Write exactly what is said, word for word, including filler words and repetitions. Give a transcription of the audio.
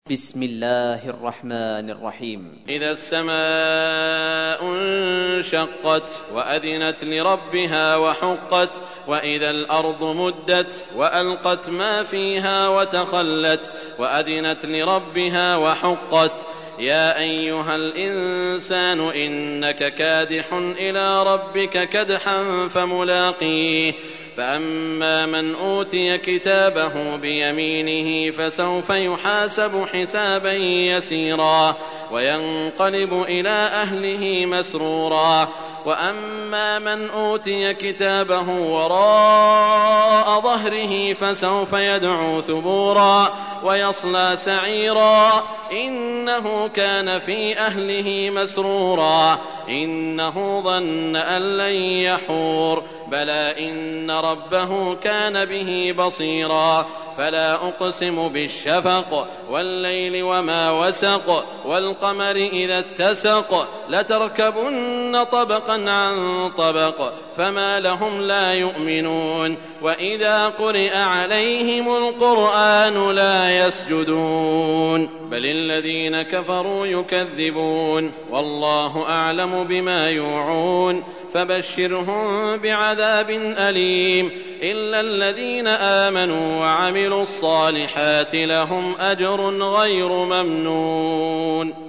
بسم الله الرحمن الرحيم. إذا السماء انشقت وأذنت لربها وحقت وإذا الأرض مدت وألقت ما فيها وتخلت وأذنت لربها وحقت يا أيها الإنسان إنك كادح إلى ربك كدحا فملاقيه فأما من أوتي كتابه بيمينه فسوف يحاسب حسابا يسيرا وينقلب إلى أهله مسرورا وأما من أوتي كتابه وراء ظهره فسوف يدعو ثبورا ويصلى سعيرا إنه كان في أهله مسرورا إنه ظن أن لن يحور بلى إن ربه كان به بصيرا فلا أقسم بالشفق والليل وما وسق والقمر إذا اتسق لتركبن طبقا عن طبق فما لهم لا يؤمنون وإذا قرئ عليهم القرآن لا يسجدون بل الذين كفروا يكذبون والله أعلم بما يوعون فبشرهم بعذاب أليم إلا الذين آمنوا وعملوا الصالحات لهم أجر غير ممنون.